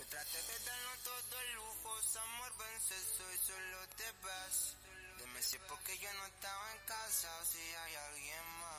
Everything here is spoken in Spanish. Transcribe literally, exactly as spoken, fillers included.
Traté de darnos todo el lujo, amor, vence, soy solo te vas. Dime si es porque yo no estaba en casa o si hay alguien más.